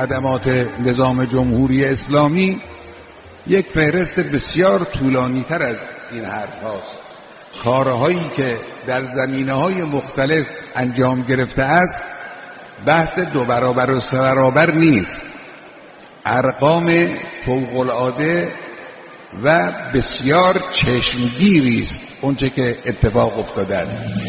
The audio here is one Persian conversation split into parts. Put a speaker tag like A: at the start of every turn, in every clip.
A: خدمات نظام جمهوری اسلامی یک فهرست بسیار طولانی تر از این حرف هاست. کارهایی که در زمینه‌های مختلف انجام گرفته است بحث 2 برابر و 3 برابر نیست. ارقام فوق‌العاده و بسیار چشمگیری است اونچه که اتفاق افتاده است.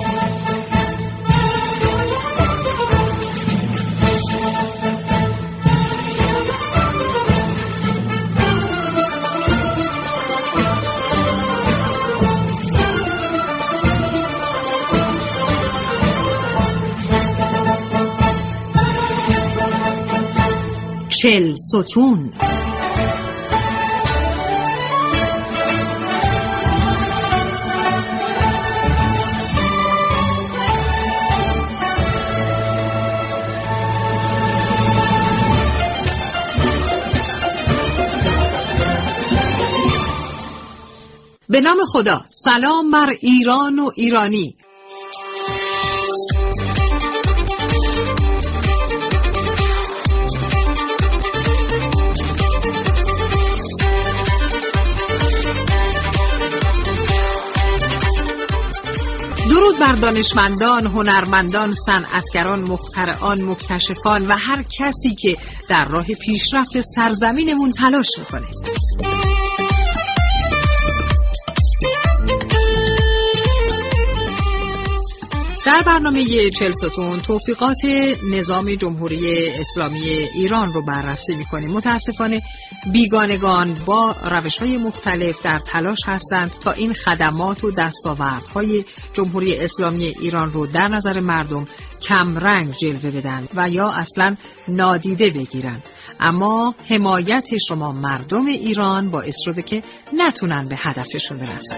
B: چل ستون. به نام خدا. سلام بر ایران و ایرانی. درود بر دانشمندان، هنرمندان، صنعتگران، مخترعان، مکتشفان و هر کسی که در راه پیشرفت سرزمینمون تلاش میکنه. در برنامه 40 ستون توفیقات نظام جمهوری اسلامی ایران رو بررسی می‌کنیم. متاسفانه بیگانگان با روش‌های مختلف در تلاش هستند تا این خدمات و دستاوردهای جمهوری اسلامی ایران رو در نظر مردم کم رنگ جلوه بدن و یا اصلاً نادیده بگیرن. اما حمایت شما مردم ایران باعث شده که نتونن به هدفشون برسن.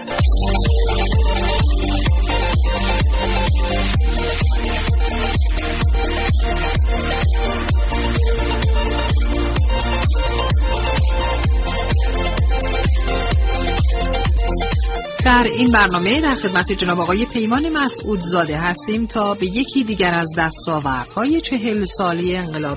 B: در این برنامه در خدمت جناب آقای پیمان مسعودزاده هستیم تا به یکی دیگر از دستاوردهای 40 ساله انقلاب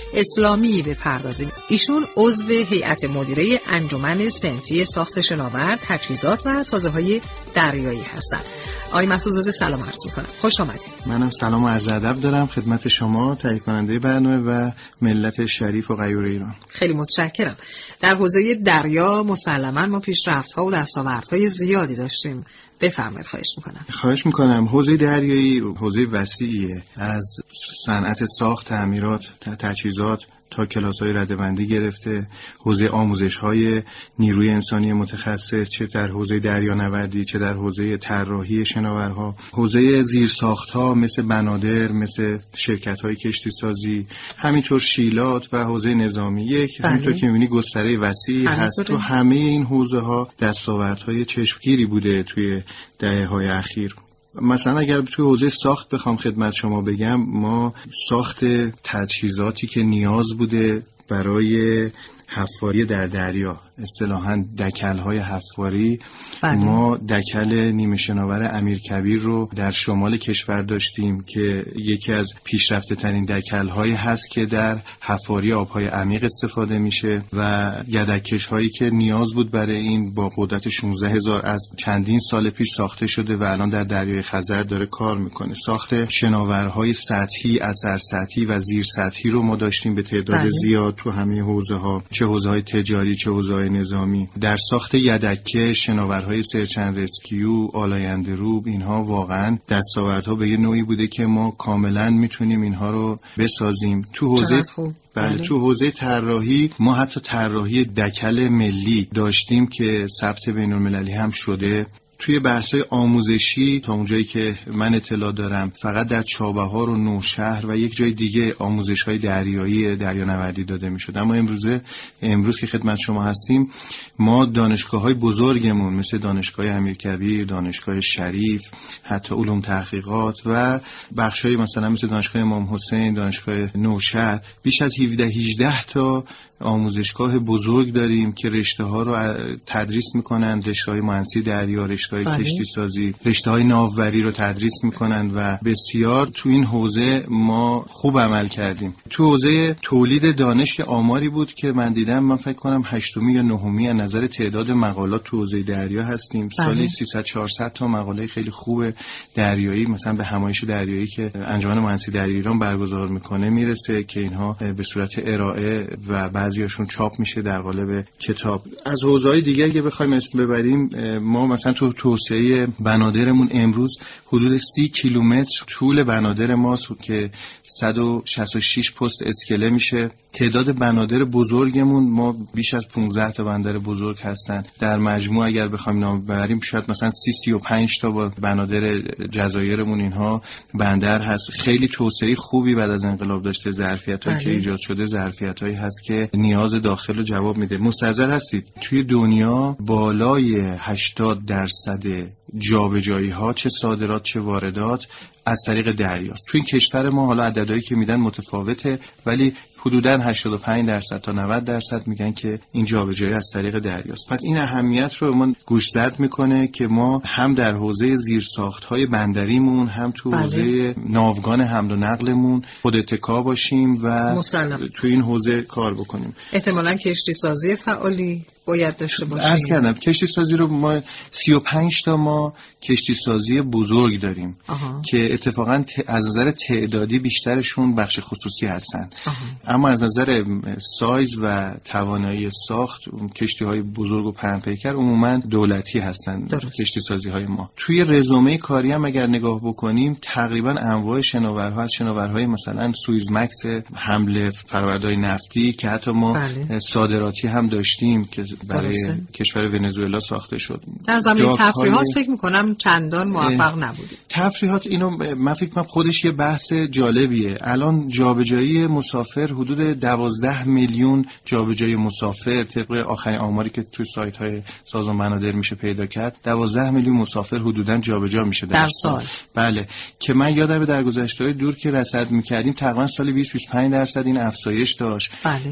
B: اسلامی بپردازیم. ایشون عضو هیئت مدیره انجمن صنفی ساخت شناور، تجهیزات و سازه‌های دریایی هستند. آقای مسعودزاده سلام عرض می‌کنم. خوش آمدید.
C: منم سلام و عرض ادب دارم خدمت شما، تهیه کننده برنامه و ملت شریف و غیور ایران.
B: خیلی متشکرم. در حوزه دریا مسلماً ما پیشرفت‌ها و دستاوردهای زیادی داشتیم. بفرمایید. خواهش میکنم. حوزه دریایی حوزه وسیعیه، از صنعت ساخت، تعمیرات، تجهیزات تا کلاس‌های رده‌بندی گرفته، حوزه آموزش‌های نیروی انسانی متخصص، چه در حوزه دریانوردی چه در حوزه طراحی شناورها، حوزه زیرساخت‌ها مثل بنادر، مثل شرکت‌های کشتیسازی، همینطور شیلات و حوزه نظامی. همینطور که می‌بینی گستره وسیعی هست. تو همه این حوزه‌ها دستاوردهای چشمگیری بوده توی دهه‌های اخیر. مثلا اگر توی حوزه ساخت بخوام خدمت شما بگم، ما ساخت تجهیزاتی که نیاز بوده برای حفاری در دریا، اصطلاحاً دکل‌های حفاری. ما دکل نیمه شناور امیرکبیر رو در شمال کشور داشتیم که یکی از پیشرفته‌ترین دکل‌هایی هست که در حفاری آب‌های عمیق استفاده میشه و یدک‌کش‌هایی که نیاز بود برای این با قدرت 16000 از چندین سال پیش ساخته شده و الان در دریای خزر داره کار میکنه. ساخت شناورهای سطحی، اثرسطحی و زیر سطحی رو ما داشتیم به تعداد زیاد تو همه حوزه‌ها، چه حوزه‌های تجاری چه حوزه‌های نظامی. در ساخت یدک‌کش، شناورهای سرچ اند رسکیو، آلاینده روب، اینها واقعا دستاوردها به یه نوعی بوده که ما کاملا میتونیم اینها رو بسازیم. تو حوزه تو حوزه طراحی ما حتی طراحی دکل ملی داشتیم که ثبت بین‌المللی هم شده. توی بحث‌های آموزشی تا اونجایی که من اطلاع دارم فقط در چابهار و نوشهر و یک جای دیگه آموزش‌های دریایی دریانوردی داده می‌شد. اما امروز که خدمت شما هستیم، ما دانشگاه‌های بزرگمون مثل دانشگاه امیرکبیر، دانشگاه شریف، حتی علوم تحقیقات و بخش‌های مثلا مثل دانشگاه امام حسین، دانشگاه نوشهر، بیش از 17-18 تا آموزشگاه بزرگ داریم که رشته‌ها رو تدریس می‌کنن، رشته‌های مهندسی دریا،
C: رشته‌های کشتی سازی، رشته‌های ناوبری رو تدریس میکنن و بسیار تو این حوزه ما خوب عمل کردیم. تو حوزه تولید دانش آماری بود که من دیدم، من فکر کنم 8می یا 9می از نظر تعداد مقالات تو حوزه دریا هستیم. سالی 300-400 تا مقاله خیلی خوب دریایی مثلا به همایش دریایی که انجمن مهندسی دریایی ایران برگزار میکنه میرسه که اینها به صورت ارائه و بعضیاشون چاپ میشه در قالب کتاب. از حوزه‌های دیگه اگه بخوایم اسم ببریم، ما مثلا تو توسعه بنادرمون امروز حدود 30 کیلومتر طول بنادر ماست که 166 پست اسکله میشه. تعداد بنادر بزرگمون ما بیش از 15 تا بندر بزرگ هستن. در مجموع اگر بخوایم نام ببریم شاید مثلا 35 تا با بنادر جزایرمون اینها بندر هست. خیلی توسعه خوبی بعد از انقلاب داشته. ظرفیتایی که ایجاد شده ظرفیتایی هست که نیاز داخل رو جواب میده. مستحضر هستید توی دنیا بالای 80% جابجایی ها چه صادرات چه واردات از طریق دریاست. توی این کشور ما حالا عددهایی که میدن متفاوته، ولی حدوداً 85% تا 90% میگن که این جابجایی از طریق دریاست. پس این اهمیت رو من گوشزد میکنه که ما هم در حوزه زیرساخت‌های بندریمون هم تو حوزه ناوگان حمل و نقلمون خوداتکا باشیم و تو این حوزه کار بکنیم.
B: احتمالاً کشتی سازی فعالی باید داشته باشیم.
C: عرض کردم کشتی سازی رو ما 35 تا ما کشتی سازی بزرگ داریم که اتفاقاً از نظر تعدادی بیشترشون بخش خصوصی هستن. اما از نظر سایز و توانایی ساخت کشتی‌های بزرگ و پهن‌پیکر عموماً دولتی هستن. کشتی سازی‌های ما توی رزومه کاری هم اگر نگاه بکنیم تقریباً انواع شناورهای مثلا سوئیز مکس حمل فرآوردهای نفتی که حتی ما صادراتی هم داشتیم که برای کشور ونزوئلا ساخته شد.
B: در زمینه تفریحات فکر می‌کنم چندان موفق نبودید.
C: تفریحات اینو من فکر کنم خودش یه بحث جالبیه. الان جابجایی مسافر حدود 12 میلیون جابجایی مسافر طبق آخرین آماری که توی سایت‌های سازمان بنادر میشه پیدا کرد 12 میلیون مسافر حدوداً جابجا میشه در سال. بله که من یادمه در گذشته‌های دور که رصد می‌کردیم تقریباً سال 20-25% این افزایش داشت.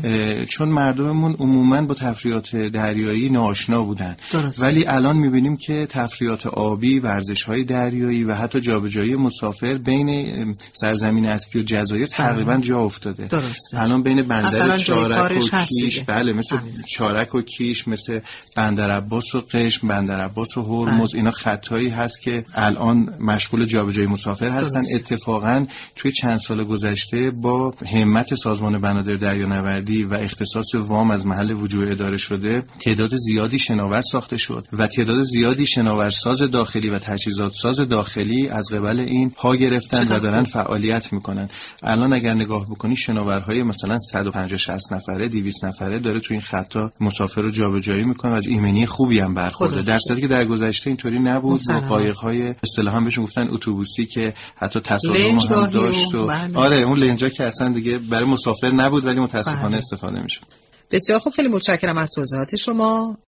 C: چون مردممون عموماً با تفریحات دریایی ناآشنا بودن. ولی الان می‌بینیم که تفریحات آبی، ورزش‌های دریایی و حتی جابجایی مسافر بین سرزمین اصلی و جزایر تقریباً جا افتاده. الان بین بندر چارک و کیش مثل چارک و کیش، مثل بندر عباس و قشم، بندر عباس و هرمز، اینا خطایی هست که الان مشغول جابجایی مسافر هستن. اتفاقا توی چند سال گذشته با همت سازمان بنادر دریانوردی و اختصاص وام از محل وجوه اداره شده تعداد زیادی شناور ساخته شد و تعداد زیادی شناورساز داخلی و تجهیزات ساز داخلی از قبل این پا گرفتن و دارن فعالیت میکنن. الان اگر نگاه بکنی شناورهای مثلا 150-60 نفره 200 نفره داره تو این خطا مسافر رو جابجایی میکنه و از ایمنی خوبی هم برخورده، در صورتی که در گذشته اینطوری نبود. قایق‌های اصطلاحاً بهشون گفتن اتوبوسی که حتی تصادم هم داشت و آره اون لنجا که اصلا دیگه برای مسافر نبود ولی متاسفانه استفاده میشه.
B: بسیار خوب، خیلی متشکرم از توضیحات شما.